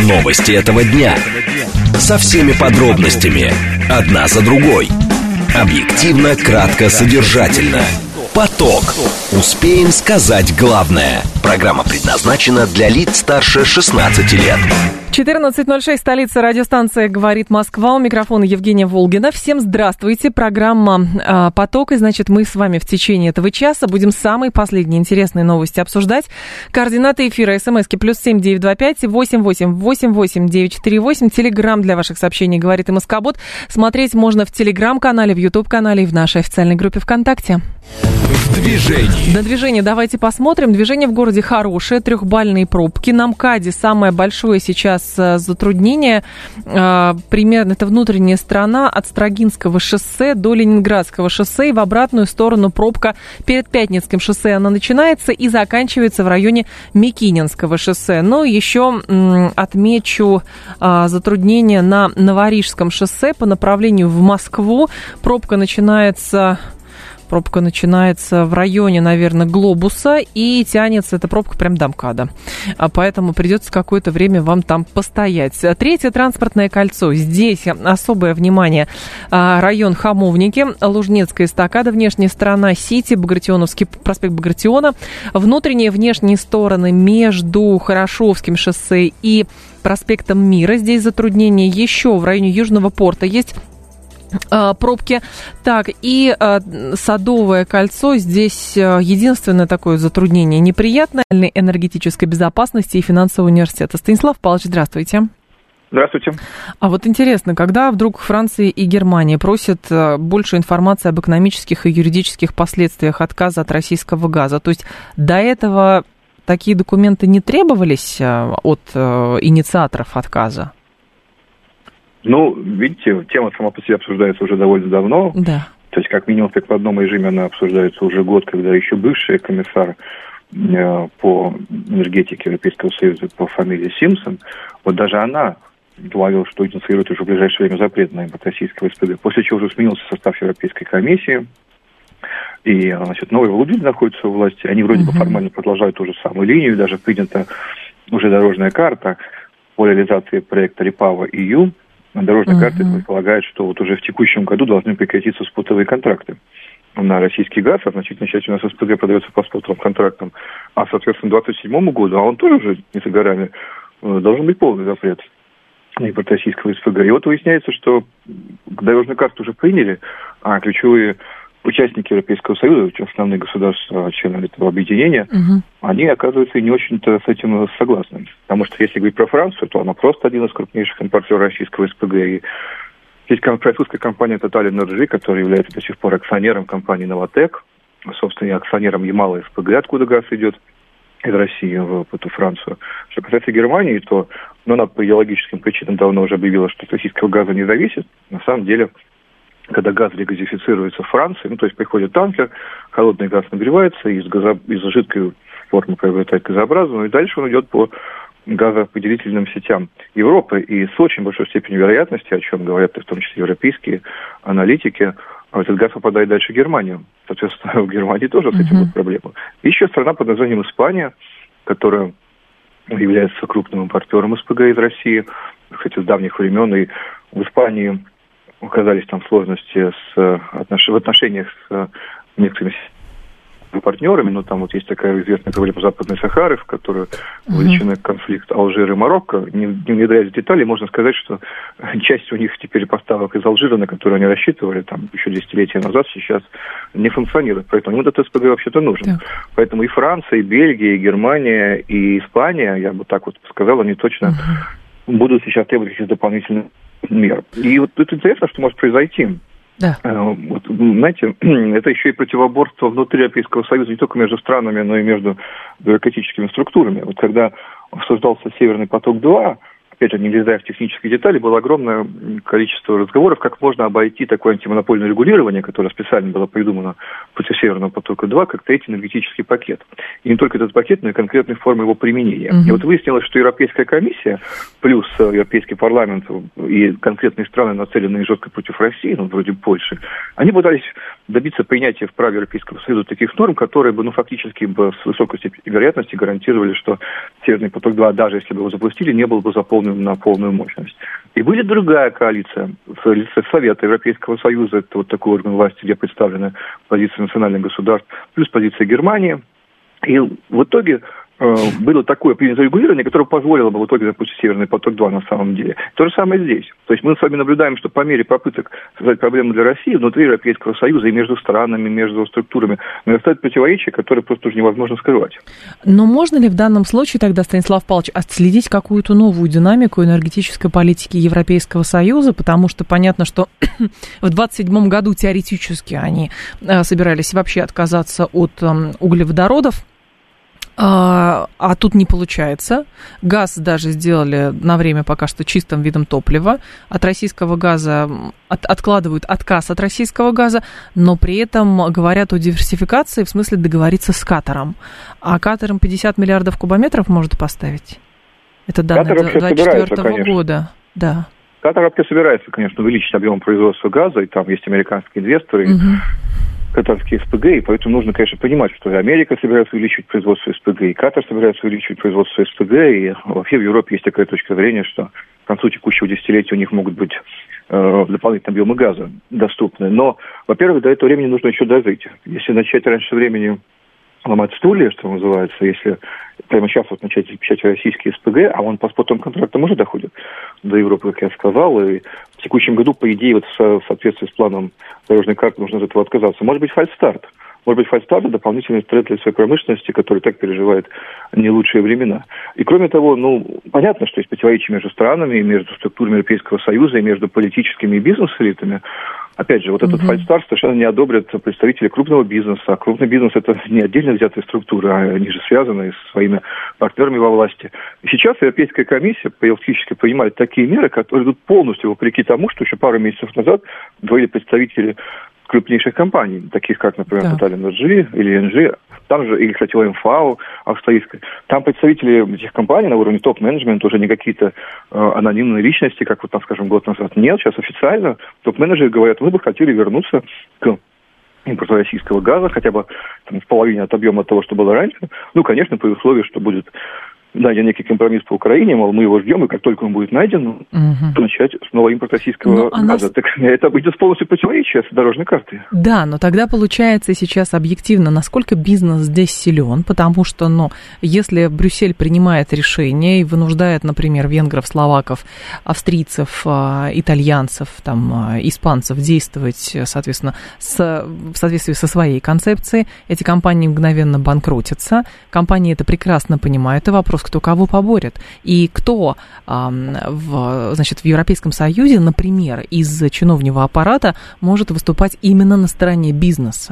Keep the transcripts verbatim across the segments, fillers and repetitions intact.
Новости этого дня. Со всеми подробностями. Одна за другой. Объективно, кратко, содержательно. Поток. Успеем сказать главное. Программа предназначена для лиц старше шестнадцати лет. четырнадцать ноль шесть, столица, радиостанция «Говорит Москва». У микрофона Евгения Волгина. Всем здравствуйте. Программа э, «Поток». И, значит, мы с вами в течение этого часа будем самые последние интересные новости обсуждать. Координаты эфира: смски плюс семь девять два пять восемь восемь восемь восемь девять четыре восемь. Телеграм для ваших сообщений «Говорит и Москобот». Смотреть можно в Телеграм-канале, в Ютуб-канале и в нашей официальной группе ВКонтакте. В движении. На движение давайте посмотрим. Движение в городе хорошее, трехбальные пробки. На МКАДе самое большое сейчас затруднение. Примерно это внутренняя сторона от Строгинского шоссе до Ленинградского шоссе. И в обратную сторону пробка перед Пятницким шоссе она начинается и заканчивается в районе Микининского шоссе. Но еще отмечу затруднение на Новорижском шоссе по направлению в Москву. Пробка начинается... Пробка начинается в районе, наверное, Глобуса и тянется эта пробка прям до МКАДа. А поэтому придется какое-то время вам там постоять. Третье транспортное кольцо. Здесь особое внимание. Район Хамовники, Лужнецкая эстакада, внешняя сторона Сити, Багратионовский проспект Багратиона. Внутренние и внешние стороны между Хорошевским шоссе и проспектом Мира. Здесь затруднения еще в районе Южного порта есть пробки. Так, и э, Садовое кольцо. Здесь э, единственное такое затруднение неприятное. Энергетической безопасности и финансового университета. Станислав Павлович, здравствуйте. Здравствуйте. А вот интересно, когда вдруг Франция и Германия просят э, больше информации об экономических и юридических последствиях отказа от российского газа, то есть до этого такие документы не требовались э, от э, инициаторов отказа? Ну, видите, тема сама по себе обсуждается уже довольно давно. Да. То есть, как минимум, в прикладном режиме она обсуждается уже год, когда еще бывший комиссар э, по энергетике Европейского Союза по фамилии Симпсон, вот даже она говорила, что инициирует уже в ближайшее время запрет на импорт российского СПГ. После чего уже сменился состав Европейской комиссии, и, значит, новые люди находятся у власти. Они вроде бы uh-huh. формально продолжают ту же самую линию, даже принята уже дорожная карта по реализации проекта Repower и ю. Дорожная uh-huh. карта предполагает, что вот уже в текущем году должны прекратиться спотовые контракты на российский газ, а значительная часть у нас СПГ продается по спотовым контрактам, а, соответственно, к двадцать седьмому году, а он тоже уже не за горами, должен быть полный запрет на импорт российского СПГ. И вот выясняется, что дорожную карту уже приняли, а ключевые участники Европейского Союза, основные государства, члены этого объединения, угу. они, оказывается, и не очень-то с этим согласны. Потому что, если говорить про Францию, то она просто один из крупнейших импортеров российского СПГ. И есть французская компания Total Energy, которая является до сих пор акционером компании Новотек, собственно, и акционером Ямала СПГ, откуда газ идет из России в эту Францию. Что касается Германии, то ну, она по идеологическим причинам давно уже объявила, что от российского газа не зависит. На самом деле, когда газ регазифицируется в Франции, ну, то есть приходит танкер, холодный газ нагревается, из, газо... из жидкой формы приобретает газообразную, и дальше он идет по газораспределительным сетям Европы. И с очень большой степенью вероятности, о чем говорят в том числе европейские аналитики, этот газ попадает дальше в Германию. Соответственно, в Германии тоже с этим uh-huh. будут проблемы. И еще страна под названием Испания, которая является крупным импортером СПГ из России, хотя с давних времен, и в Испании оказались там сложности с, отнош... в отношениях с некоторыми партнерами, но там вот есть такая известная проблема Западной Сахары, в которую mm-hmm. вовлечены конфликт Алжира и Марокко. Не, не внедряясь в детали, можно сказать, что часть у них теперь поставок из Алжира, на которую они рассчитывали там еще десятилетия назад, сейчас не функционирует. Поэтому им этот СПГ вообще-то нужен. Yeah. Поэтому и Франция, и Бельгия, и Германия, и Испания, я бы так вот сказал, они точно mm-hmm. будут сейчас требовать каких-то дополнительных мер. И вот это интересно, что может произойти. Да. Вот, знаете, это еще и противоборство внутри Европейского Союза не только между странами, но и между бюрократическими структурами. Вот когда обсуждался Северный поток-два, опять же, не влезая в технические детали, было огромное количество разговоров, как можно обойти такое антимонопольное регулирование, которое специально было придумано против Северного потока-два, как третий энергетический пакет. И не только этот пакет, но и конкретные формы его применения. Mm-hmm. И вот выяснилось, что Европейская комиссия, плюс Европейский парламент и конкретные страны, нацеленные жестко против России, ну, вроде Польши, они пытались добиться принятия в праве Европейского Союза таких норм, которые бы, ну, фактически бы с высокой степенью вероятности гарантировали, что Северный поток-два, даже если бы его запустили, не был бы заполнен полную, на полную мощность. И будет другая коалиция в лице Совета Европейского Союза, это вот такой орган власти, где представлены позиции национальных государств, плюс позиция Германии. И в итоге э, было такое принято регулирование, которое позволило бы в итоге запустить Северный поток-два на самом деле. То же самое здесь. То есть мы с вами наблюдаем, что по мере попыток создать проблемы для России внутри Европейского Союза и между странами, между структурами, нарастают противоречия, которые просто уже невозможно скрывать. Но можно ли в данном случае тогда, Станислав Павлович, отследить какую-то новую динамику энергетической политики Европейского Союза? Потому что понятно, что в двадцать седьмом году теоретически они собирались вообще отказаться от углеводородов, А, а тут не получается. Газ даже сделали на время пока что чистым видом топлива. От российского газа от, откладывают отказ от российского газа, но при этом говорят о диверсификации, в смысле договориться с Катаром. А Катар им пятьдесят миллиардов кубометров может поставить. Это данные двадцать четвёртого года. Да. Катар вообще собирается, конечно, увеличить объем производства газа, и там есть американские инвесторы, угу. катарские СПГ, и поэтому нужно, конечно, понимать, что и Америка собирается увеличивать производство СПГ, и Катар собирается увеличивать производство СПГ, и вообще в Европе есть такая точка зрения, что к концу текущего десятилетия у них могут быть э, дополнительные объемы газа доступны. Но, во-первых, до этого времени нужно еще дожить. Если начать раньше времени ломать стулья, что называется, если прямо сейчас вот начать печатать российские СПГ, а он по спотовым контрактам уже доходит до Европы, как я сказал, и в текущем году, по идее, вот в соответствии с планом дорожной карты нужно от этого отказаться. Может быть, фальстарт. Может быть, фальстарт – это дополнительный стресс для своей промышленности, который так переживает не лучшие времена. И кроме того, ну, понятно, что есть противоречия между странами, между структурами Европейского Союза и между политическими и бизнес-элитами. Опять же, вот этот mm-hmm. фальстарт совершенно не одобрят представители крупного бизнеса. А крупный бизнес – это не отдельно взятые структуры, а они же связаны с своими партнерами во власти. И сейчас Европейская комиссия фактически принимает такие меры, которые идут полностью вопреки тому, что еще пару месяцев назад говорили представители крупнейших компаний, таких как, например, да. Total Energy или эн джи, там же, или, кстати, ОМФАО австралийская, там представители этих компаний на уровне топ-менеджмента уже не какие-то э, анонимные личности, как вот там, скажем, год назад. Нет, сейчас официально топ-менеджеры говорят, мы бы хотели вернуться к импорту российского газа, хотя бы там, в половине от объема того, что было раньше. Ну, конечно, при условии, что будет найден некий компромисс по Украине, мол, мы его ждем, и как только он будет найден, угу. начать снова импорт российского но газа. Нас... Так это идет полностью противоречие с дорожной картой. Да, но тогда получается сейчас объективно, насколько бизнес здесь силен, потому что, ну, если Брюссель принимает решение и вынуждает, например, венгров, словаков, австрийцев, итальянцев, там, испанцев действовать, соответственно, с, в соответствии со своей концепцией, эти компании мгновенно банкротятся, компании это прекрасно понимают, и вопрос, кто кого поборет. И кто а, в, значит, в Европейском Союзе, например, из чиновнего аппарата может выступать именно на стороне бизнеса?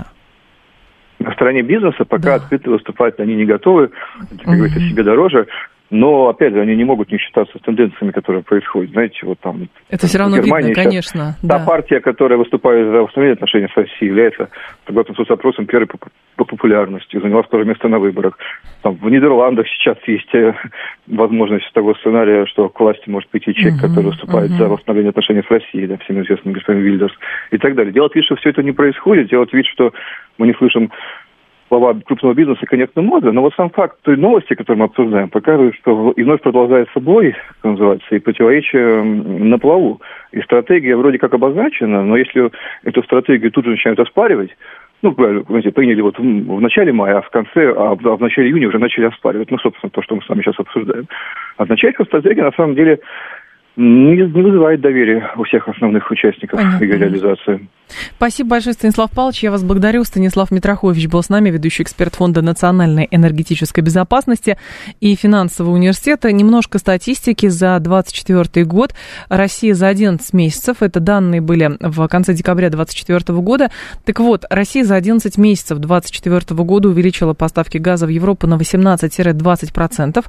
На стороне бизнеса пока да. открыто выступать они не готовы, как угу. говорится, себе дороже. Но, опять же, они не могут не считаться с тенденциями, которые происходят. Знаете, вот там... Это все равно видно, конечно. Та да. партия, которая выступает за восстановление отношений с Россией, является, согласно соцопросам, первой по, по популярности, заняла второе место на выборах. Там, в Нидерландах сейчас есть возможность того сценария, что к власти может прийти человек, uh-huh, который выступает uh-huh. за восстановление отношений с Россией, да, всем известный господин Вильдерс, и так далее. Делать вид, что все это не происходит, делать вид, что мы не слышим слова крупного бизнеса, конечно, много, но вот сам факт той новости, которую мы обсуждаем, показывает, что и вновь продолжается бой, что называется, и противоречие на плаву. И стратегия вроде как обозначена, но если эту стратегию тут же начинают оспаривать, ну, знаете, приняли вот в начале мая, а в конце, а в начале июня уже начали оспаривать, ну, собственно, то, что мы с вами сейчас обсуждаем. Означает, что стратегия, на самом деле, не, не вызывает доверия у всех основных участников ее реализации. Спасибо большое, Станислав Павлович. Я вас благодарю. Станислав Митрохович был с нами, ведущий эксперт Фонда национальной энергетической безопасности и финансового университета. Немножко статистики за двадцать четвёртый год. Россия за одиннадцать месяцев, это данные были в конце декабря двадцать четвёртого года. Так вот, Россия за одиннадцать месяцев двадцать четвёртого года увеличила поставки газа в Европу на восемнадцать-двадцать процентов.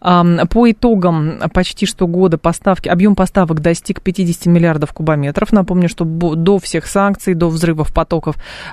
По итогам почти что года поставки, объем поставок достиг пятьдесят миллиардов кубометров. Напомню, что до всех санкций, до взрывов потоков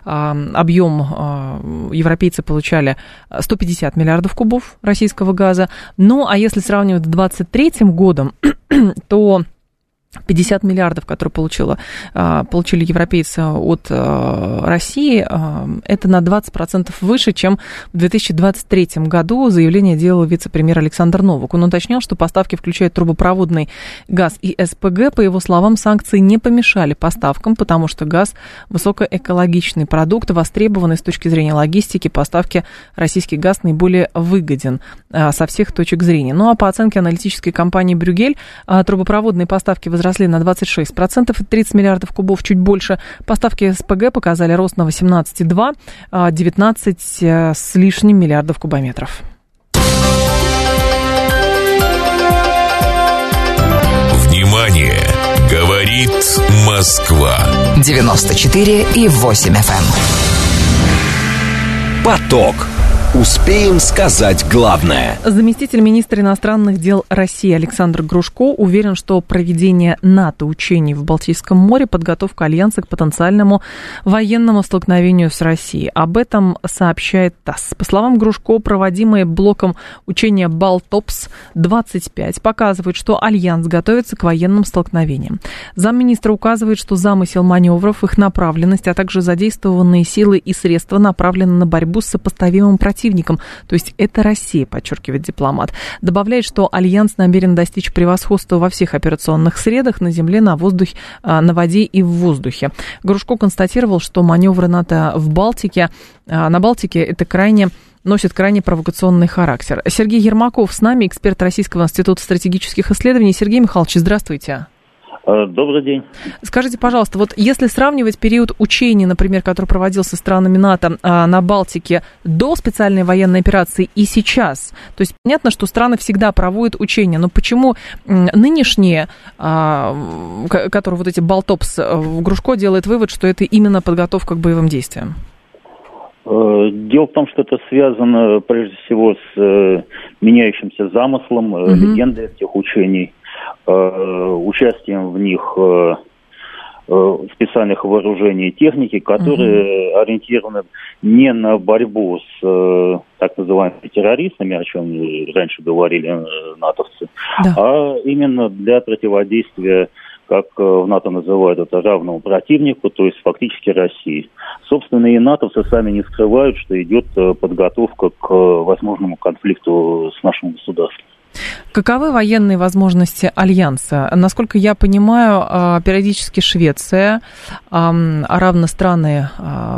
объем европейцы получали сто пятьдесят миллиардов кубов российского газа. Ну, а если сравнивать с двадцать третьим годом, то пятьдесят миллиардов, которые получила, получили европейцы от России, это на двадцать процентов выше, чем в две тысячи двадцать третьем году заявление делал вице-премьер Александр Новак. Он уточнил, что поставки включают трубопроводный газ и СПГ. По его словам, санкции не помешали поставкам, потому что газ – высокоэкологичный продукт, востребованный с точки зрения логистики. Поставки российский газ наиболее выгоден со всех точек зрения. Ну а по оценке аналитической компании «Брюгель», трубопроводные поставки возросли росли на двадцать шесть процентов, тридцать миллиардов кубов, чуть больше. Поставки СПГ показали рост на восемнадцать целых два десятых, девятнадцать с лишним миллиардов кубометров. Внимание! Говорит Москва. девяносто четыре и восемь эф эм. Поток. Успеем сказать главное. Заместитель министра иностранных дел России Александр Грушко уверен, что проведение НАТО учений в Балтийском море – подготовка Альянса к потенциальному военному столкновению с Россией. Об этом сообщает ТАСС. По словам Грушко, проводимые блоком учения «Балтопс-двадцать пять» показывают, что Альянс готовится к военным столкновениям. Замминистра указывает, что замысел маневров, их направленность, а также задействованные силы и средства направлены на борьбу с сопоставимым противником. То есть это Россия, подчеркивает дипломат. Добавляет, что Альянс намерен достичь превосходства во всех операционных средах на земле, на воздухе, на воде и в воздухе. Грушко констатировал, что маневры НАТО в Балтике, на Балтике это крайне носит крайне провокационный характер. Сергей Ермаков с нами, эксперт Российского института стратегических исследований. Сергей Михайлович, здравствуйте. Добрый день. Скажите, пожалуйста, вот если сравнивать период учений, например, который проводился странами НАТО а, на Балтике до специальной военной операции и сейчас, то есть понятно, что страны всегда проводят учения, но почему нынешние, а, которые вот эти Балтопс, Грушко делает вывод, что это именно подготовка к боевым действиям? Дело в том, что это связано прежде всего с э, меняющимся замыслом, э, mm-hmm. легендой этих учений, э, участием в них э, э, специальных вооружений и техники, которые mm-hmm. ориентированы не на борьбу с э, так называемыми террористами, о чем раньше говорили э, натовцы, да. а именно для противодействия, как в НАТО называют это, равному противнику, то есть фактически России. Собственно, и натовцы сами не скрывают, что идет подготовка к возможному конфликту с нашим государством. Каковы военные возможности Альянса? Насколько я понимаю, периодически Швеция, а равно страны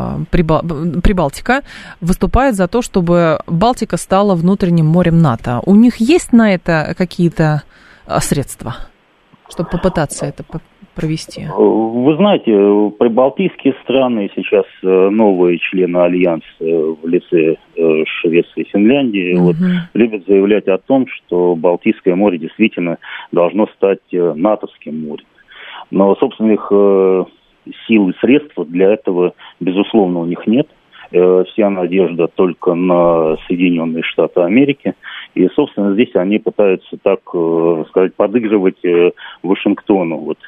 Прибалтика, выступают за то, чтобы Балтика стала внутренним морем НАТО. У них есть на это какие-то средства, чтобы попытаться это провести? Вы знаете, прибалтийские страны сейчас новые члены Альянса в лице Швеции и Финляндии uh-huh. вот, любят заявлять о том, что Балтийское море действительно должно стать натовским морем. Но собственных сил и средств для этого, безусловно, у них нет. Вся надежда только на Соединенные Штаты Америки. И, собственно, здесь они пытаются, так сказать, подыгрывать Вашингтону. Вот.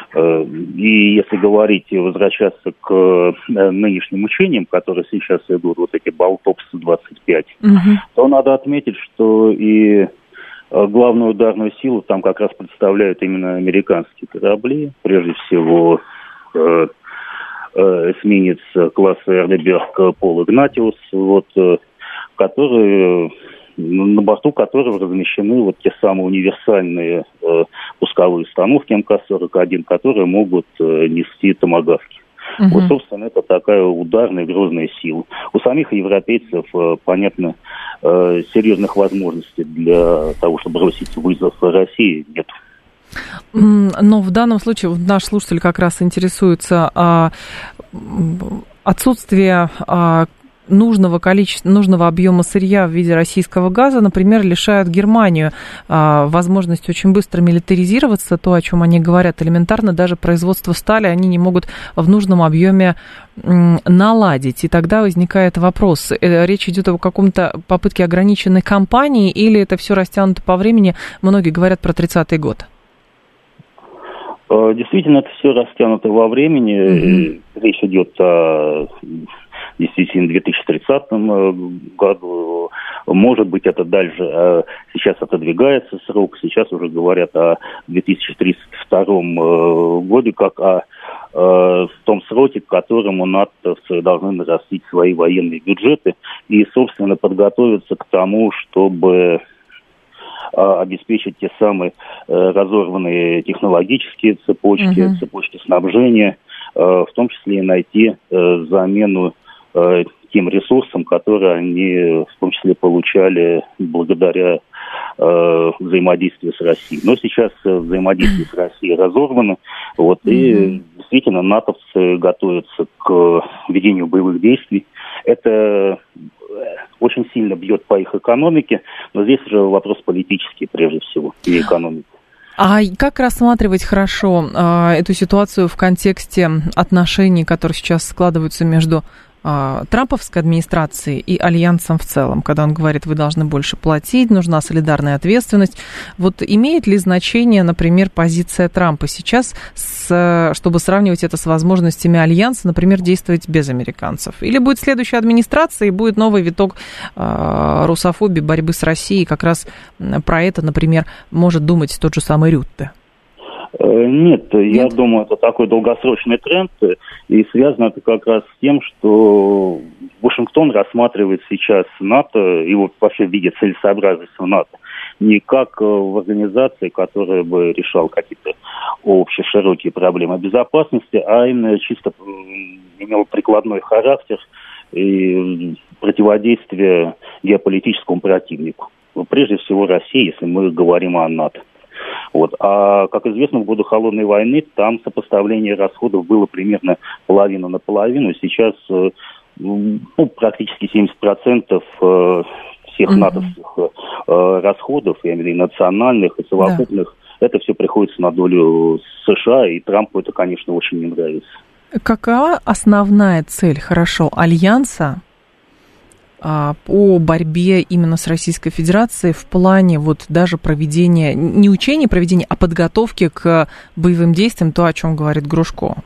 И если говорить, возвращаться к нынешним учениям, которые сейчас идут, вот эти Балтопс-двадцать пять, угу. то надо отметить, что и главную ударную силу там как раз представляют именно американские корабли, прежде всего эсминец класса Эрдеберг Пол Игнатиус, вот, который, на борту которого размещены вот те самые универсальные э, пусковые установки эм ка сорок один, которые могут э, нести томагавки. Uh-huh. Вот, собственно, это такая ударная, грозная сила. У самих европейцев, э, понятно, э, серьезных возможностей для того, чтобы бросить вызов России, нет. Но в данном случае вот наш слушатель как раз интересуется а, отсутствие а, нужного количества, нужного объема сырья в виде российского газа, например, лишают Германию а, возможности очень быстро милитаризироваться, то, о чем они говорят элементарно, даже производство стали они не могут в нужном объеме м, наладить. И тогда возникает вопрос, речь идет о каком-то попытке ограниченной кампании или это все растянуто по времени, многие говорят про тридцатый год. Действительно, это все растянуто во времени. Mm-hmm. Речь идет о действительно в две тысячи тридцатом году. Может быть, это дальше. Сейчас отодвигается срок. Сейчас уже говорят о две тысячи тридцать втором году, как о в том сроке, к которому натовцы должны нарастить свои военные бюджеты и, собственно, подготовиться к тому, чтобы обеспечить те самые разорванные технологические цепочки, uh-huh. цепочки снабжения, в том числе и найти замену тем ресурсам, которые они в том числе получали благодаря э, взаимодействию с Россией. Но сейчас взаимодействие с Россией разорвано, вот, mm-hmm. и действительно натовцы готовятся к ведению боевых действий. Это очень сильно бьет по их экономике, но здесь же вопрос политический прежде всего, и экономики. А как рассматривать хорошо э, эту ситуацию в контексте отношений, которые сейчас складываются между трамповской администрации и альянсом в целом, когда он говорит, вы должны больше платить, нужна солидарная ответственность. Вот имеет ли значение, например, позиция Трампа сейчас, с, чтобы сравнивать это с возможностями альянса, например, действовать без американцев? Или будет следующая администрация и будет новый виток э, русофобии, борьбы с Россией, как раз про это, например, может думать тот же самый Рютте? Нет, Нет, я думаю, это такой долгосрочный тренд, и связано это как раз с тем, что Вашингтон рассматривает сейчас НАТО, и вот вообще видит целесообразность в НАТО, не как в организации, которая бы решала какие-то общие широкие проблемы безопасности, а именно чисто имел прикладной характер и противодействие геополитическому противнику. Прежде всего России, если мы говорим о НАТО. Вот. А, как известно, в годы Холодной войны там сопоставление расходов было примерно половина на половину. Сейчас ну, практически семьдесят процентов всех mm-hmm. натовских расходов, я имею в виду национальных и совокупных, да. это все приходится на долю США, и Трампу это, конечно, очень не нравится. Какова основная цель, хорошо, альянса по борьбе именно с Российской Федерацией в плане вот даже проведения, не учения проведения, а подготовки к боевым действиям, то, о чем говорит Грушко?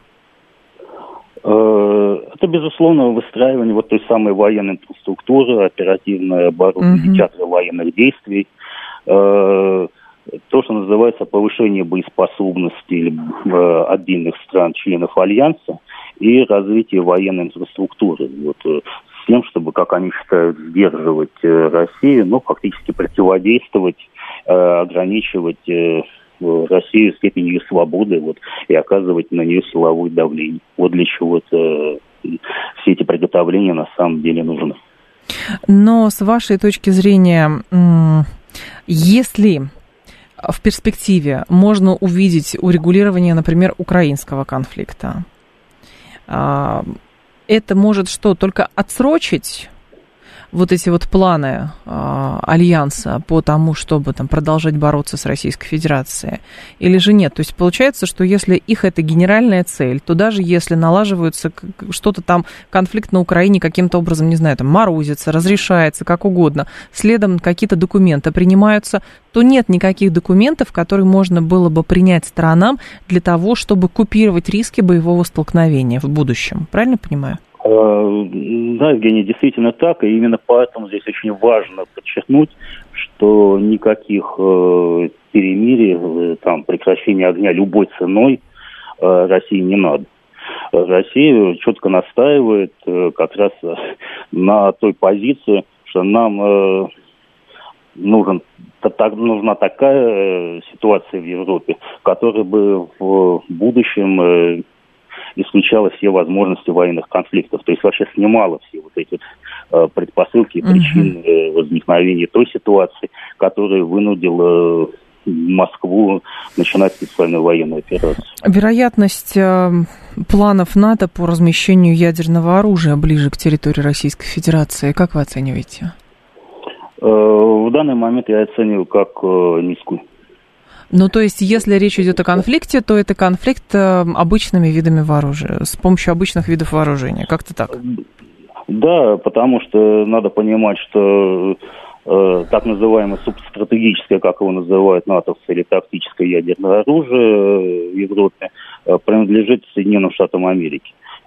Это, безусловно, выстраивание вот той самой военной инфраструктуры, оперативное оборудование, uh-huh. театра военных действий, то, что называется повышение боеспособности отдельных стран, членов Альянса, и развитие военной инфраструктуры. Вот, с тем, чтобы, как они считают, сдерживать э, Россию, но фактически противодействовать, э, ограничивать э, Россию степень ее свободы вот, и оказывать на нее силовое давление. Вот для чего-то э, все эти приготовления на самом деле нужны. Но с вашей точки зрения, если в перспективе можно увидеть урегулирование, например, украинского конфликта, это может что, только отсрочить вот эти вот планы э, Альянса по тому, чтобы там продолжать бороться с Российской Федерацией, или же нет? То есть получается, что если их это генеральная цель, то даже если налаживается что-то там, конфликт на Украине каким-то образом, не знаю, там морозится, разрешается, как угодно, следом какие-то документы принимаются, то нет никаких документов, которые можно было бы принять сторонам для того, чтобы купировать риски боевого столкновения в будущем. Правильно понимаю? Да, Евгений, действительно так, и именно поэтому здесь очень важно подчеркнуть, что никаких э, перемирий, э, там, прекращения огня любой ценой э, России не надо. Россия четко настаивает э, как раз на той позиции, что нам э, нужен, так, нужна такая э, ситуация в Европе, которая бы в будущем э, исключала все возможности военных конфликтов, то есть вообще снимала все вот эти э, предпосылки и причины э, возникновения той ситуации, которая вынудила э, Москву начинать специальную военную операцию. Вероятность э, планов НАТО по размещению ядерного оружия ближе к территории Российской Федерации, как вы оцениваете? Э, в данный момент я оцениваю как э, низкую. Ну, то есть, если речь идет о конфликте, то это конфликт обычными видами вооружения, с помощью обычных видов вооружения, как-то так? Да, потому что надо понимать, что э, так называемое субстратегическое, как его называют натовцы, или тактическое ядерное оружие в Европе, э, принадлежит Соединенным Штатам Америки.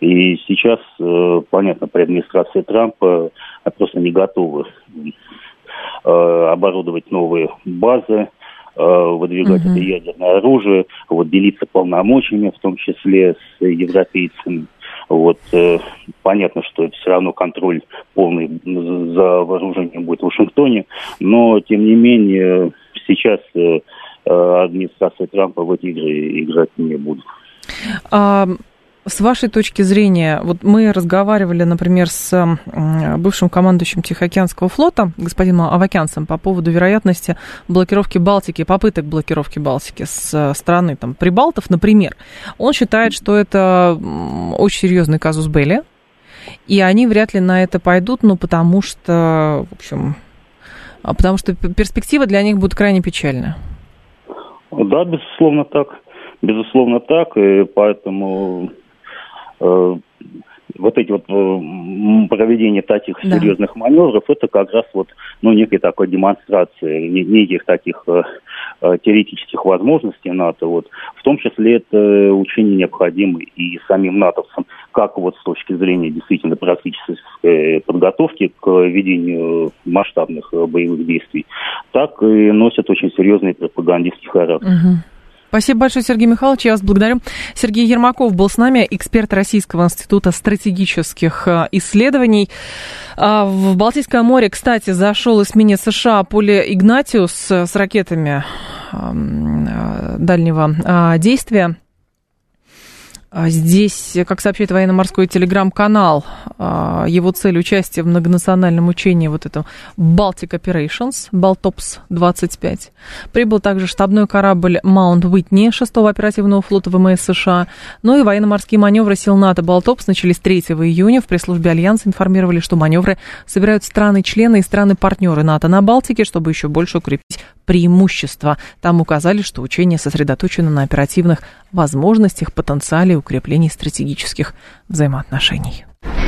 И сейчас, понятно, при администрации Трампа просто не готовы оборудовать новые базы, выдвигать uh-huh. это ядерное оружие, вот, делиться полномочиями, в том числе с европейцами. Вот, э, понятно, что все равно контроль полный за вооружением будет в Вашингтоне, но, тем не менее, сейчас э, администрация Трампа в эти игры играть не будет. А... С вашей точки зрения, вот мы разговаривали, например, с бывшим командующим Тихоокеанского флота, господином Авакянцем, по поводу вероятности блокировки Балтики, попыток блокировки Балтики с стороны там, Прибалтов, например. Он считает, что это очень серьезный казус белли, и они вряд ли на это пойдут, ну, потому что, в общем, потому что перспектива для них будет крайне печальная. Да, безусловно так. Безусловно так, и поэтому... вот эти вот проведение таких да. серьезных маневров, это как раз вот, ну, некой такой демонстрации, неких таких э, теоретических возможностей НАТО, вот. В том числе это учения необходимы и самим натовцам, как вот с точки зрения действительно практической подготовки к ведению масштабных боевых действий, так и носят очень серьезный пропагандистский характер. Угу. Спасибо большое, Сергей Михайлович, я вас благодарю. Сергей Ермаков был с нами, эксперт Российского института стратегических исследований. В Балтийское море, кстати, зашел эсминец США Поле Игнатиус с ракетами дальнего действия. Здесь, как сообщает военно-морской телеграм-канал, его цель участия в многонациональном учении вот это Baltic Operations, Baltops двадцать пять. Прибыл также штабной корабль Маунт Уитни шестого оперативного флота ВМС США. Ну и военно-морские маневры сил НАТО Baltops начались третьего июня. В пресс-службе Альянса информировали, что маневры собирают страны-члены и страны-партнеры НАТО на Балтике, чтобы еще больше укрепить преимущества. Там указали, что учения сосредоточены на оперативных возможностях, потенциале и укреплении стратегических взаимоотношений.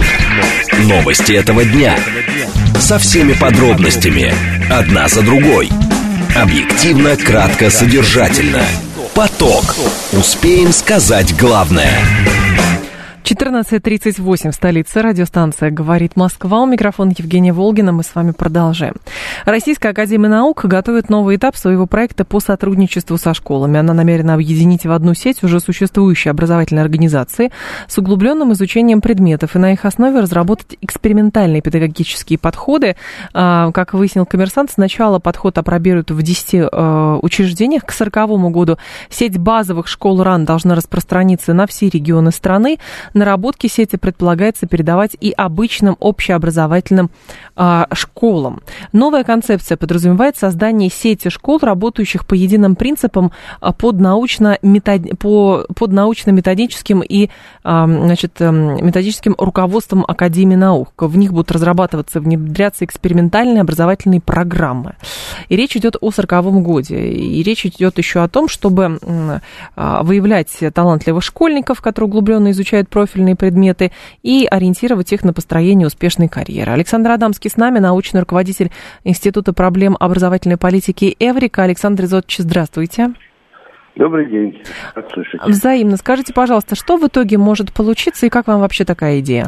Новости этого дня. Со всеми подробностями. Одна за другой. Объективно, кратко, содержательно. Поток. Успеем сказать главное. четырнадцать тридцать восемь в столице. Радиостанция «Говорит Москва». У микрофона Евгения Волгина. Мы с вами продолжаем. Российская академия наук готовит новый этап своего проекта по сотрудничеству со школами. Она намерена объединить в одну сеть уже существующие образовательные организации с углубленным изучением предметов и на их основе разработать экспериментальные педагогические подходы. Как выяснил «Коммерсант», сначала подход опробируют в десяти учреждениях. К сороковому году сеть базовых школ РАН должна распространиться на все регионы страны. Наработки сети предполагается передавать и обычным общеобразовательным а, школам. Новая концепция подразумевает создание сети школ, работающих по единым принципам под, научно-метод... по... под научно-методическим и а, значит, методическим руководством Академии наук. В них будут разрабатываться, внедряться экспериментальные образовательные программы. И речь идет о сороковом годе. И речь идет еще о том, чтобы а, выявлять талантливых школьников, которые углубленно изучают профильные предметы, и ориентировать их на построение успешной карьеры. Александр Адамский с нами, научный руководитель Института проблем образовательной политики «Эврика». Александр Изотович, здравствуйте. Добрый день. Отслышите. Взаимно. Скажите, пожалуйста, что в итоге может получиться, и как вам вообще такая идея?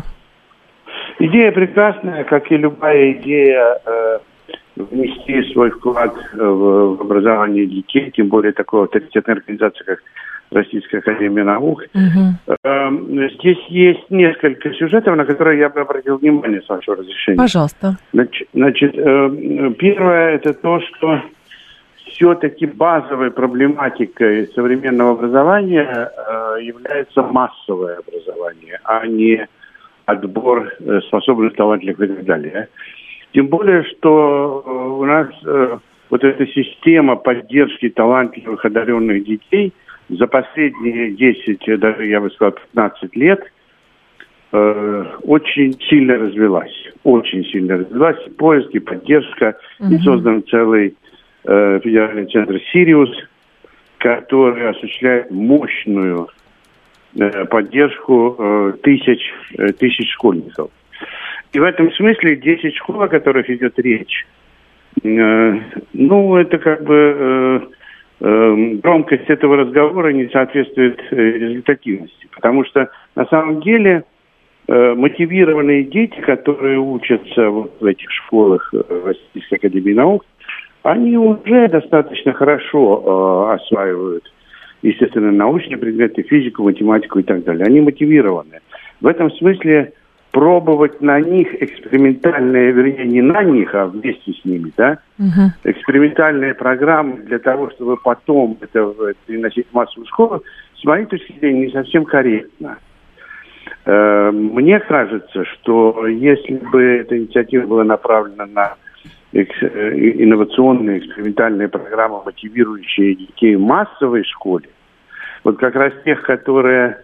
Идея прекрасная, как и любая идея э, внести свой вклад в, в образование детей, тем более такой авторитетной организации, как Российская академия наук. Uh-huh. Здесь есть несколько сюжетов, на которые я бы обратил внимание, с вашего разрешения. Пожалуйста. Значит, первое, это то, что все-таки базовой проблематикой современного образования является массовое образование, а не отбор способных, талантливых и так далее. Тем более, что у нас вот эта система поддержки талантливых, одаренных детей за последние десять, даже я бы сказал, пятнадцать лет э, очень сильно развилась. Очень сильно развилась. Поиск и поддержка. Uh-huh. И создан целый э, федеральный центр «Сириус», который осуществляет мощную э, поддержку э, тысяч, э, тысяч школьников. И в этом смысле десять школ, о которых идет речь, э, ну, это как бы... Э, громкость этого разговора не соответствует результативности. Потому что на самом деле мотивированные дети, которые учатся вот в этих школах Российской академии наук, они уже достаточно хорошо э, осваивают, естественно, научные предметы, физику, математику и так далее. Они мотивированы. В этом смысле пробовать на них экспериментальные, вернее, не на них, а вместе с ними, да, uh-huh. экспериментальные программы для того, чтобы потом это переносить в массовую школу, с моей точки зрения, не совсем корректно. Мне кажется, что если бы эта инициатива была направлена на инновационные экспериментальные программы, мотивирующие детей в массовой школе, вот как раз тех, которые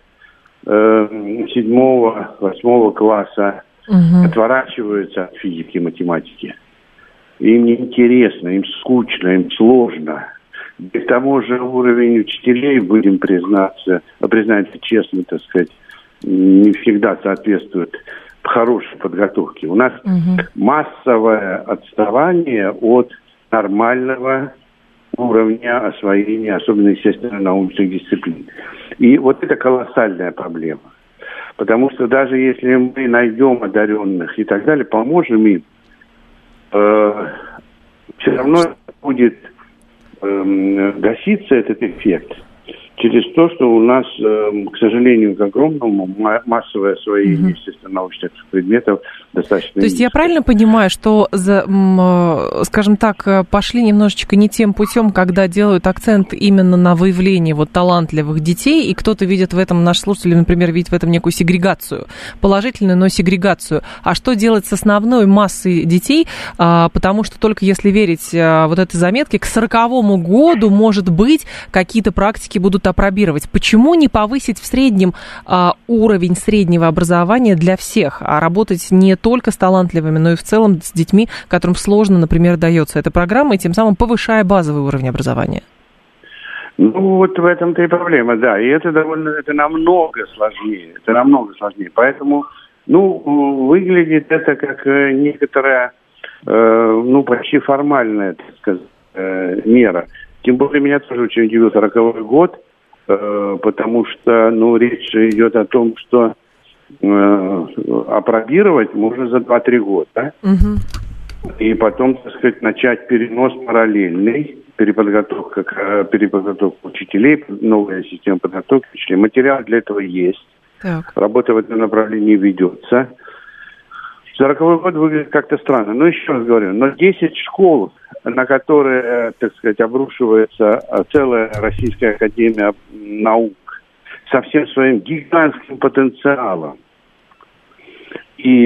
э, седьмого, восьмого класса угу. отворачиваются от физики и математики. Им неинтересно, им скучно, им сложно. И к тому же уровень учителей, будем признаться, признаться честно, так сказать, не всегда соответствует хорошей подготовке. У нас угу. массовое отставание от нормального уровня освоения, особенно, естественно, научных дисциплин. И вот это колоссальная проблема. Потому что даже если мы найдем одаренных и так далее, поможем им, э, все равно будет э, гаситься этот эффект через то, что у нас, э, к сожалению, к огромному массовое освоение, mm-hmm. естественно, научных предметов достаточно. То есть низко. Я правильно понимаю, что, скажем так, пошли немножечко не тем путем, когда делают акцент именно на выявлении вот талантливых детей, и кто-то видит в этом, наш слушатель, например, видит в этом некую сегрегацию, положительную, но сегрегацию. А что делать с основной массой детей? Потому что только если верить вот этой заметке, к сороковому году, может быть, какие-то практики будут апробировать. Почему не повысить в среднем а, уровень среднего образования для всех, а работать не только с талантливыми, но и в целом с детьми, которым сложно, например, дается эта программа, и тем самым повышая базовый уровень образования? Ну, вот в этом-то и проблема, да. И это довольно, это намного сложнее. Это намного сложнее. Поэтому, ну, выглядит это как некоторая, э, ну, почти формальная, так сказать, э, мера. Тем более меня тоже очень удивил сороковой год, э, потому что, ну, речь идет о том, что э, апробировать можно за два-три года, да? Угу. И потом, так сказать, начать перенос параллельный, переподготовка, переподготовка учителей, новая система подготовки учителей. Материал для этого есть. Так. Работа в этом направлении ведется. сороковой год выглядит как-то странно. Но еще раз говорю, но десять школ, на которые, так сказать, обрушивается целая Российская академия наук со всем своим гигантским потенциалом. И,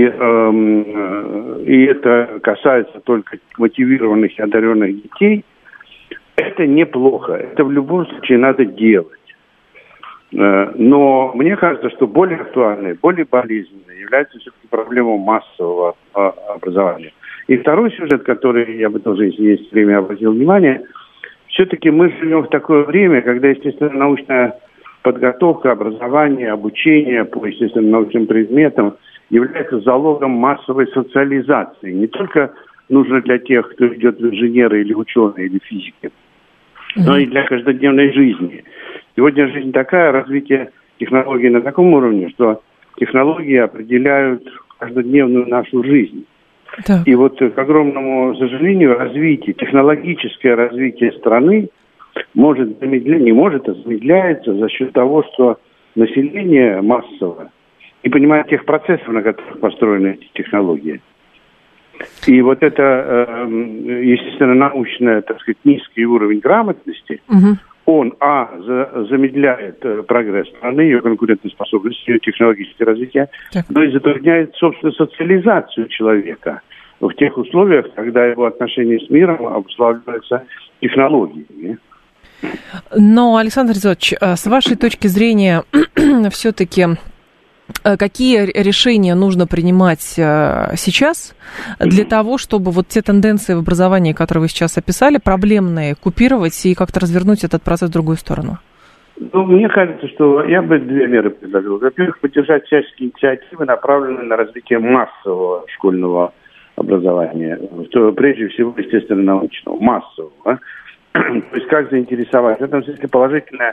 эм, и это касается только мотивированных и одаренных детей. Это неплохо. Это в любом случае надо делать. Но мне кажется, что более актуальной, более болезненной является все-таки проблема массового образования. И второй сюжет, который я бы тоже, если есть время, обратил внимание, все-таки мы живем в такое время, когда, естественно, научная подготовка, образование, обучение по, естественно, научным предметам является залогом массовой социализации. Не только нужно для тех, кто идет в инженеры или ученые, или физики, но и для каждодневной жизни. Сегодня жизнь такая, развитие технологий на таком уровне, что технологии определяют каждодневную нашу жизнь. Так. И вот, к огромному сожалению, развитие, технологическое развитие страны может замедляться, не может, а замедляется за счет того, что население массово не понимает тех процессов, на которых построены эти технологии. И вот это, естественно, научный, так сказать, низкий уровень грамотности, угу. он, а, за, замедляет прогресс страны, ее конкурентоспособность, ее технологическое развитие, так. но и затрудняет, собственно, социализацию человека в тех условиях, когда его отношения с миром обуславливаются технологиями. Но, Александр Резотович, с вашей точки зрения, все-таки... Какие решения нужно принимать сейчас для того, чтобы вот те тенденции в образовании, которые вы сейчас описали, проблемные, купировать и как-то развернуть этот процесс в другую сторону? Ну, мне кажется, что я бы две меры предложил. Во-первых, поддержать всяческие инициативы, направленные на развитие массового школьного образования. Что, прежде всего, естественно, научного, массового. То есть как заинтересовать. В этом смысле положительная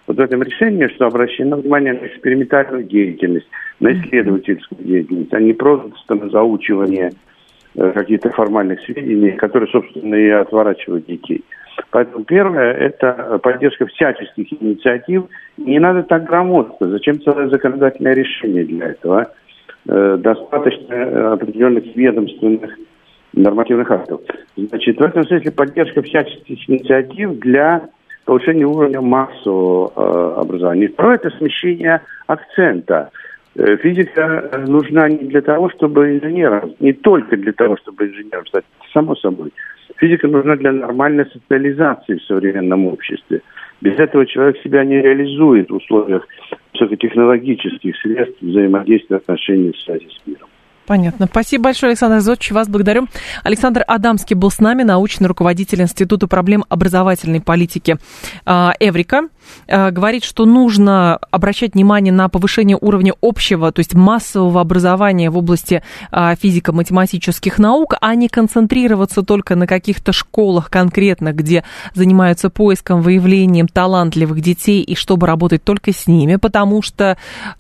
вот в этом решении, что обращено внимание на экспериментальную деятельность, на исследовательскую деятельность, а не просто на заучивание э, каких-то формальных сведений, которые, собственно, и отворачивают детей. Поэтому первое – это поддержка всяческих инициатив. Не надо так громоздко. Зачем целое законодательное решение для этого? Э, достаточно определенных ведомственных нормативных актов. Значит, в этом смысле поддержка всяческих инициатив для повышения уровня массового э, образования. Второе – это смещение акцента. Э, физика нужна не для того, чтобы инженером, не только для того, чтобы инженером стать, само собой. Физика нужна для нормальной социализации в современном обществе. Без этого человек себя не реализует в условиях высокотехнологических средств взаимодействия, отношений, связи с миром. Понятно. Спасибо большое, Александр Зодчий. Вас благодарю. Александр Адамский был с нами, научный руководитель Института проблем образовательной политики «Эврика». Говорит, что нужно обращать внимание на повышение уровня общего, то есть массового образования в области физико-математических наук, а не концентрироваться только на каких-то школах конкретно, где занимаются поиском, выявлением талантливых детей, и чтобы работать только с ними, потому что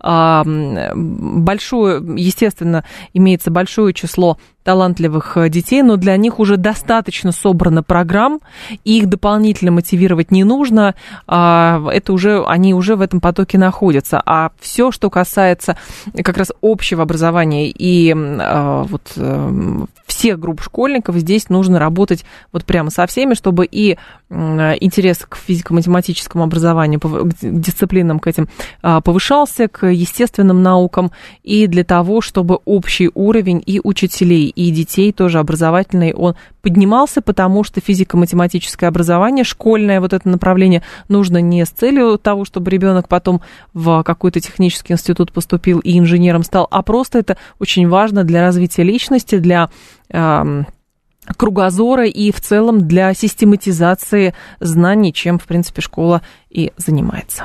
большое, естественно, имеется большое число талантливых детей, но для них уже достаточно собрано программ, и их дополнительно мотивировать не нужно, это уже, они уже в этом потоке находятся. А все, что касается как раз общего образования и вот всех групп школьников, здесь нужно работать вот прямо со всеми, чтобы и интерес к физико-математическому образованию, к дисциплинам к этим повышался, к естественным наукам, и для того, чтобы общий уровень и учителей, и детей тоже образовательный, он поднимался, потому что физико-математическое образование, школьное вот это направление, нужно не с целью того, чтобы ребенок потом в какой-то технический институт поступил и инженером стал, а просто это очень важно для развития личности, для э, кругозора и в целом для систематизации знаний, чем, в принципе, школа и занимается.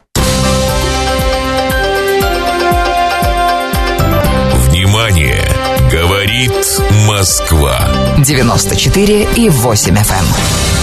Внимание! Говорит Москва. девяносто четыре и восемь эф эм.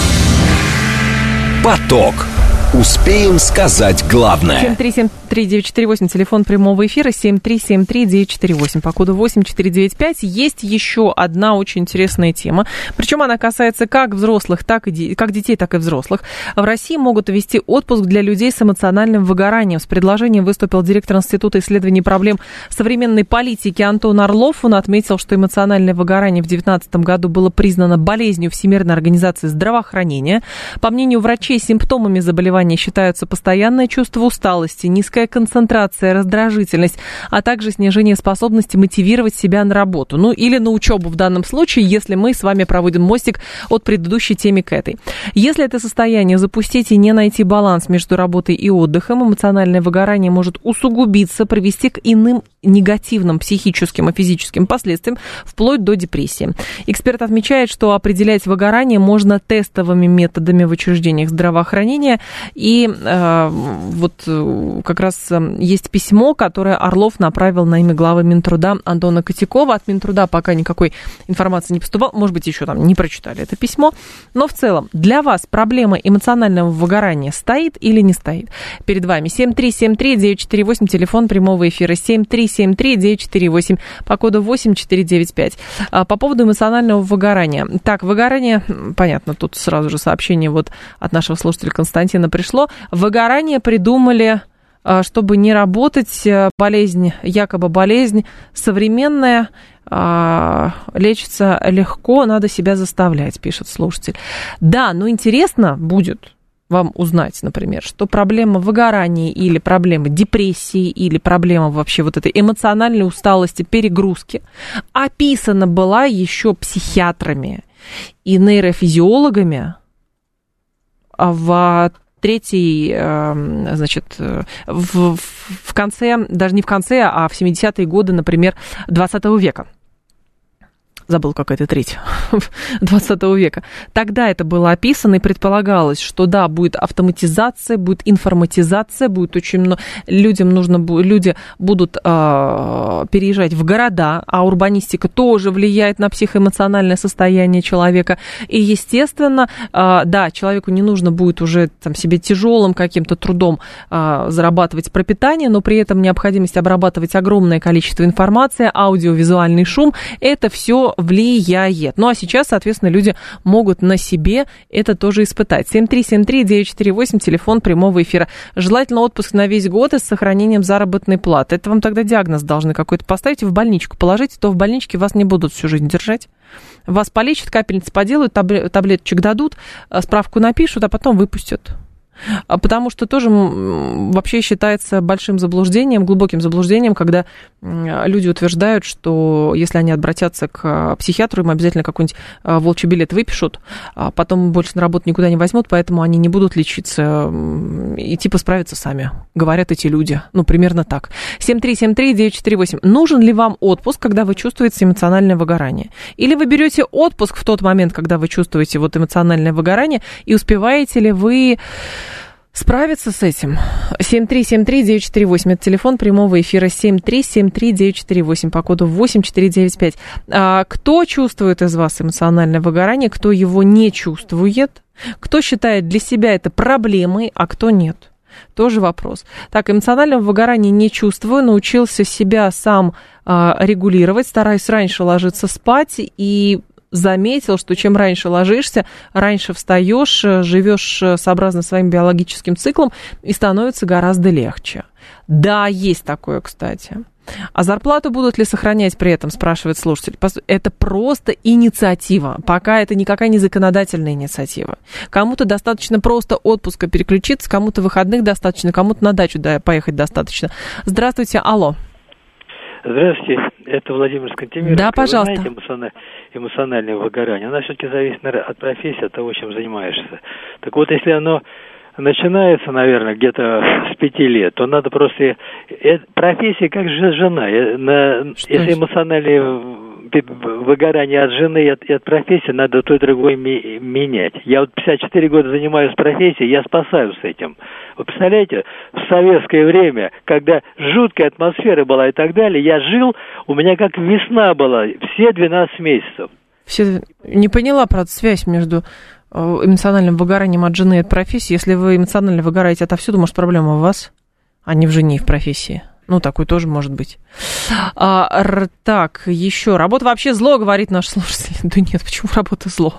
Поток. Успеем сказать главное. семь три семь три девять четыре восемь, телефон прямого эфира, семь три семь три девять четыре восемь, по коду восемь четыре девять пять. Есть еще одна очень интересная тема, причем она касается как взрослых, так и де- как детей, так и взрослых. В России могут ввести отпуск для людей с эмоциональным выгоранием. С предложением выступил директор Института исследований проблем современной политики Антон Орлов. Он отметил, что эмоциональное выгорание в две тысячи девятнадцатом году было признано болезнью Всемирной организации здравоохранения. По мнению врачей, симптомами заболевания считаются постоянное чувство усталости, низкая концентрация, раздражительность, а также снижение способности мотивировать себя на работу. Ну или на учебу в данном случае, если мы с вами проводим мостик от предыдущей темы к этой. Если это состояние запустить и не найти баланс между работой и отдыхом, эмоциональное выгорание может усугубиться, привести к иным негативным психическим и физическим последствиям, вплоть до депрессии. Эксперт отмечает, что определять выгорание можно тестовыми методами в учреждениях здравоохранения. И э, вот как раз есть письмо, которое Орлов направил на имя главы Минтруда Антона Котякова. От Минтруда пока никакой информации не поступало. Может быть, еще там не прочитали это письмо. Но в целом, для вас проблема эмоционального выгорания стоит или не стоит? Перед вами семь три семь три девять четыре восемь, телефон прямого эфира, семь три семь три девять четыре восемь, по коду восемь четыре девять пять. По поводу эмоционального выгорания. Так, выгорание, понятно, тут сразу же сообщение вот от нашего слушателя Константина пришло. Выгорание придумали, чтобы не работать. Болезнь, якобы болезнь современная, лечится легко, надо себя заставлять, пишет слушатель. Да, но интересно будет вам узнать, например, что проблема выгорания или проблема депрессии или проблема вообще вот этой эмоциональной усталости, перегрузки описана была еще психиатрами и нейрофизиологами в третий, значит, в, в конце, даже не в конце, а в семидесятые годы, например, двадцатого века. забыл, какая это треть двадцатого века. Тогда это было описано и предполагалось, что да, будет автоматизация, будет информатизация, будет очень много... Людям нужно... Люди будут э, переезжать в города, а урбанистика тоже влияет на психоэмоциональное состояние человека. И, естественно, э, да, человеку не нужно будет уже там, себе тяжелым каким-то трудом э, зарабатывать пропитание, но при этом необходимость обрабатывать огромное количество информации, аудиовизуальный шум, это все влияет. Ну, а сейчас, соответственно, люди могут на себе это тоже испытать. семь три семь три девять четыре восемь, телефон прямого эфира. Желательно отпуск на весь год и с сохранением заработной платы. Это вам тогда диагноз должны какой-то поставить и в больничку положить, то в больничке вас не будут всю жизнь держать. Вас полечат, капельницы поделают, таблеточек дадут, справку напишут, а потом выпустят. Потому что тоже вообще считается большим заблуждением, глубоким заблуждением, когда люди утверждают, что если они обратятся к психиатру, им обязательно какой-нибудь волчий билет выпишут, а потом больше на работу никуда не возьмут, поэтому они не будут лечиться и типа справятся сами, говорят эти люди. Ну, примерно так. семь три семь три девять четыре восемь. Нужен ли вам отпуск, когда вы чувствуете эмоциональное выгорание? Или вы берете отпуск в тот момент, когда вы чувствуете вот эмоциональное выгорание, и успеваете ли вы справиться с этим? семь три семь три девять четыре восемь. Это телефон прямого эфира. семь три семь три девять четыре восемь по коду восемь четыре девять пять. А, кто чувствует из вас эмоциональное выгорание, кто его не чувствует, кто считает для себя это проблемой, а кто нет? Тоже вопрос. Так, эмоционального выгорания не чувствую, научился себя сам а, регулировать, стараюсь раньше ложиться спать и заметил, что чем раньше ложишься, раньше встаешь, живешь сообразно своим биологическим циклом и становится гораздо легче. Да, есть такое, кстати. А зарплату будут ли сохранять при этом, спрашивает слушатель. Это просто инициатива. Пока это никакая не законодательная инициатива. Кому-то достаточно просто отпуска переключиться, кому-то выходных достаточно, кому-то на дачу поехать достаточно. Здравствуйте, алло. Здравствуйте, это Владимир Скантемиров. Да, пожалуйста. Вы знаете, эмоциональное выгорание, оно все-таки зависит, наверное, от профессии, от того, чем занимаешься. Так вот, если оно начинается, наверное, где-то с пяти лет, то надо просто... Профессия как же жена. Если эмоциональное выгорание от жены и от, и от профессии, надо то и другое ми- менять. Я вот пятьдесят четыре года занимаюсь профессией, я спасаюсь с этим. Вы представляете, в советское время, когда жуткая атмосфера была и так далее, я жил, у меня как весна была, все двенадцать месяцев. Все... Не поняла, правда, связь между эмоциональным выгоранием от жены и от профессии. Если вы эмоционально выгораете отовсюду, может, проблема у вас, а не в жене и в профессии. Ну, такой тоже может быть. А, р, так, еще. Работа вообще зло, говорит наш слушатель. Да нет, почему работа зло?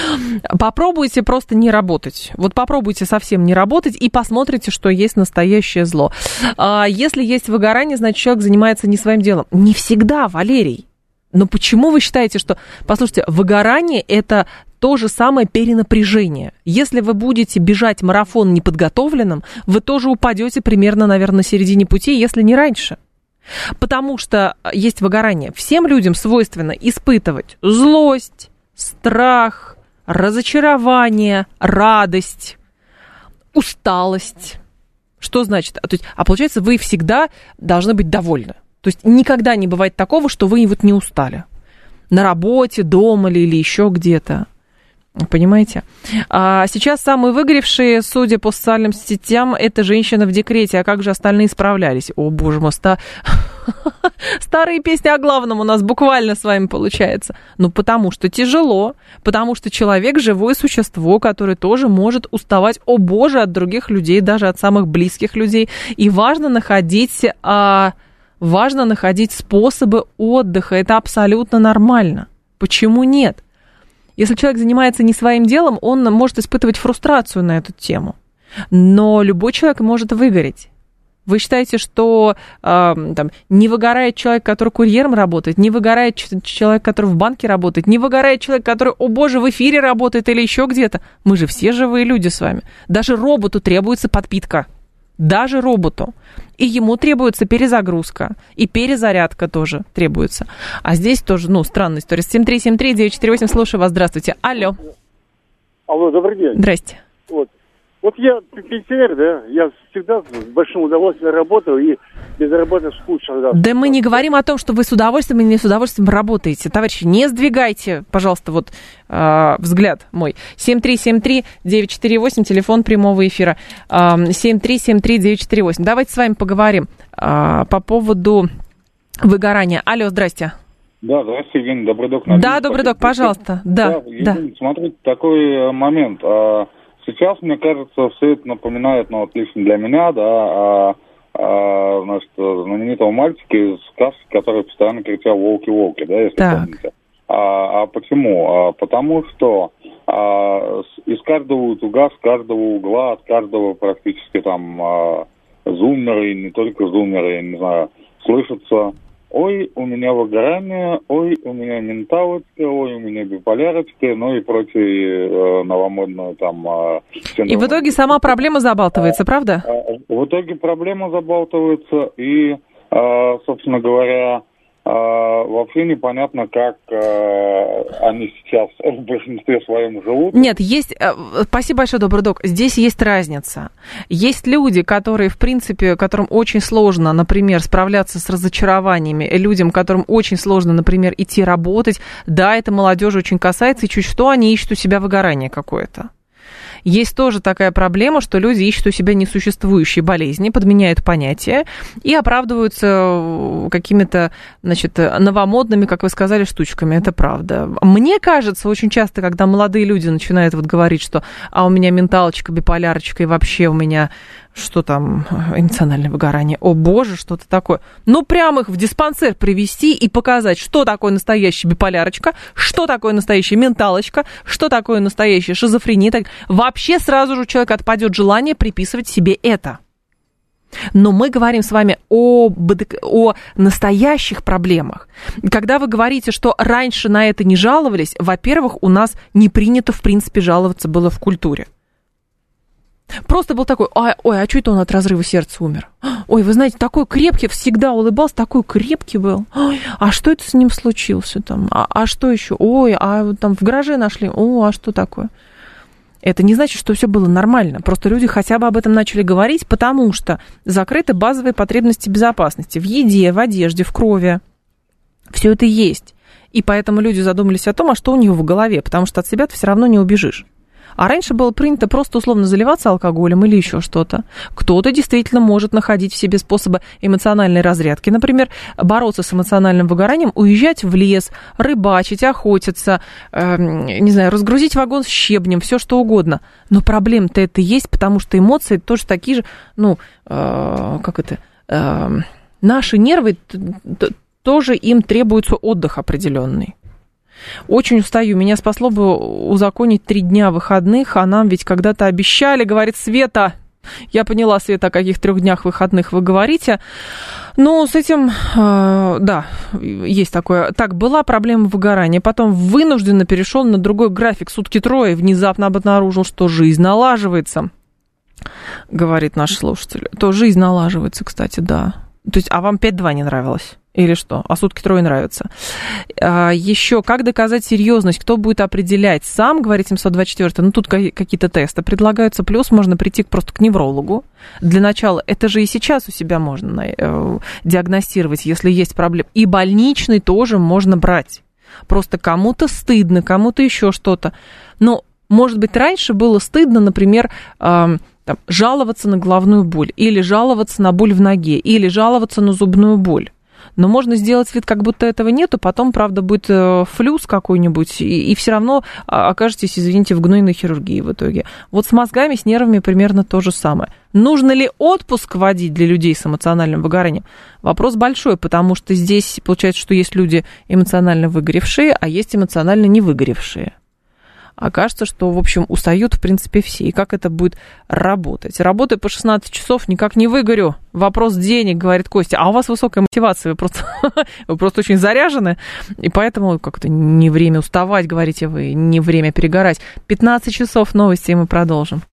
Попробуйте просто не работать. Вот попробуйте совсем не работать и посмотрите, что есть настоящее зло. А, если есть выгорание, значит, человек занимается не своим делом. Не всегда, Валерий. Но почему вы считаете, что... Послушайте, выгорание – это то же самое перенапряжение. Если вы будете бежать марафон неподготовленным, вы тоже упадете примерно, наверное, на середине пути, если не раньше. Потому что есть выгорание. Всем людям свойственно испытывать злость, страх, разочарование, радость, усталость. Что значит? То есть, а получается, вы всегда должны быть довольны. То есть никогда не бывает такого, что вы вот не устали. На работе, дома или еще где-то. Понимаете? А сейчас самые выгоревшие, судя по социальным сетям, это женщина в декрете. А как же остальные справлялись? О, боже мой, ста... старые песни о главном у нас буквально с вами получается. Ну, потому что тяжело. Потому что человек – живое существо, которое тоже может уставать, о боже, от других людей, даже от самых близких людей. И важно находить... А... Важно находить способы отдыха. Это абсолютно нормально. Почему нет? Если человек занимается не своим делом, он может испытывать фрустрацию на эту тему. Но любой человек может выгореть. Вы считаете, что э, там, не выгорает человек, который курьером работает, не выгорает человек, который в банке работает, не выгорает человек, который, о боже, в эфире работает или еще где-то? Мы же все живые люди с вами. Даже роботу требуется подпитка. Даже роботу. И ему требуется перезагрузка. И перезарядка тоже требуется. А здесь тоже, ну, странная история. семь три семь три девять четыре восемь, слушаю вас. Здравствуйте. Алло. Алло, добрый день. Здрасте. Вот. Вот я пенсионер, да, я всегда с большим удовольствием работал, и безработица скучно. Да, да мы не говорим о том, что вы с удовольствием или не с удовольствием работаете. Товарищи, не сдвигайте, пожалуйста, вот э, взгляд мой. семь три семь три девять четыре восемь, телефон прямого эфира. Э, семь три семь три девять четыре восемь. Давайте с вами поговорим э, по поводу выгорания. Алло, здрасте. Да, здравствуйте, Евгений, добрый док. Да, добрый док, пожалуйста. Да, да, Евгений, да. Смотрите, такой момент. Сейчас, мне кажется, все это напоминает, ну, вот лично для меня, да, а, а, значит, знаменитого мальчика из сказки, который постоянно кричал «волки-волки», да, если так. помните. А, а почему? А, потому что а, из каждого утюга, с каждого угла, от каждого практически там а, зуммера, и не только зуммера, я не знаю, слышится: ой, у меня выгорание, ой, у меня менталочка, ой, у меня биполярочка, ну и прочие э, новомодные там... Э, и в итоге сама проблема забалтывается, а, правда? А, в итоге проблема забалтывается, и, э, собственно говоря, э, вообще непонятно, как э, они сейчас в большинстве своем живут. Нет, есть... Спасибо большое, добрый док. Здесь есть разница. Есть люди, которые, в принципе, которым очень сложно, например, справляться с разочарованиями, людям, которым очень сложно, например, идти работать. Да, это молодежи очень касается, и чуть что они ищут у себя выгорание какое-то. Есть тоже такая проблема, что люди ищут у себя несуществующие болезни, подменяют понятия и оправдываются какими-то, значит, новомодными, как вы сказали, штучками. Это правда. Мне кажется, очень часто, когда молодые люди начинают вот говорить, что а у меня менталочка, биполярочка, и вообще у меня что там, эмоциональное выгорание, о боже, что-то такое. Ну, прямо их в диспансер привести и показать, что такое настоящая биполярочка, что такое настоящая менталочка, что такое настоящая шизофрения. Так, вообще сразу же у человека отпадет желание приписывать себе это. Но мы говорим с вами о, о настоящих проблемах. Когда вы говорите, что раньше на это не жаловались, во-первых, у нас не принято, в принципе, жаловаться было в культуре. Просто был такой: ой, ой, а что это он от разрыва сердца умер? Ой, вы знаете, такой крепкий, всегда улыбался, такой крепкий был. Ой, а что это с ним случилось там? А, а что еще? Ой, а вот там в гараже нашли. О, а что такое? Это не значит, что все было нормально. Просто люди хотя бы об этом начали говорить, потому что закрыты базовые потребности безопасности в еде, в одежде, в крови. Все это есть. И поэтому люди задумались о том, а что у него в голове, потому что от себя ты все равно не убежишь. А раньше было принято просто условно заливаться алкоголем или еще что-то. Кто-то действительно может находить в себе способы эмоциональной разрядки. Например, бороться с эмоциональным выгоранием, уезжать в лес, рыбачить, охотиться, э, не знаю, разгрузить вагон с щебнем, все что угодно. Но проблема-то это есть, потому что эмоции тоже такие же, ну, э, как это, э, наши нервы, тоже им требуется отдых определенный. Очень устаю. Меня спасло бы узаконить три дня выходных, а нам ведь когда-то обещали, говорит Света. Я поняла, Света, о каких трех днях выходных вы говорите. Ну, с этим, э, да, есть такое. Так, была проблема выгорания, потом вынужденно перешел на другой график. Сутки трое, внезапно обнаружил, что жизнь налаживается, говорит наш слушатель. То жизнь налаживается, кстати, да. То есть, а вам пять два не нравилось? Или что? А сутки трое нравятся. А, еще, как доказать серьезность? Кто будет определять? Сам, говорит семьсот двадцать четыре. Ну, тут какие-то тесты предлагаются. Плюс можно прийти просто к неврологу. Для начала, это же и сейчас у себя можно э, диагностировать, если есть проблемы. И больничный тоже можно брать. Просто кому-то стыдно, кому-то еще что-то. Но, может быть, раньше было стыдно, например, э, там, жаловаться на головную боль, или жаловаться на боль в ноге, или жаловаться на зубную боль. Но можно сделать вид, как будто этого нету, потом, правда, будет флюс какой-нибудь, и, и все равно окажетесь, извините, в гнойной хирургии в итоге. Вот с мозгами, с нервами примерно то же самое. Нужно ли отпуск вводить для людей с эмоциональным выгоранием? Вопрос большой, потому что здесь получается, что есть люди эмоционально выгоревшие, а есть эмоционально не выгоревшие. Окажется, что, в общем, устают, в принципе, все. И как это будет работать? Работаю по шестнадцать часов, никак не выгорю. Вопрос денег, говорит Костя. А у вас высокая мотивация, вы просто, вы просто очень заряжены. И поэтому как-то не время уставать, говорите вы, не время перегорать. пятнадцать часов новости, и мы продолжим.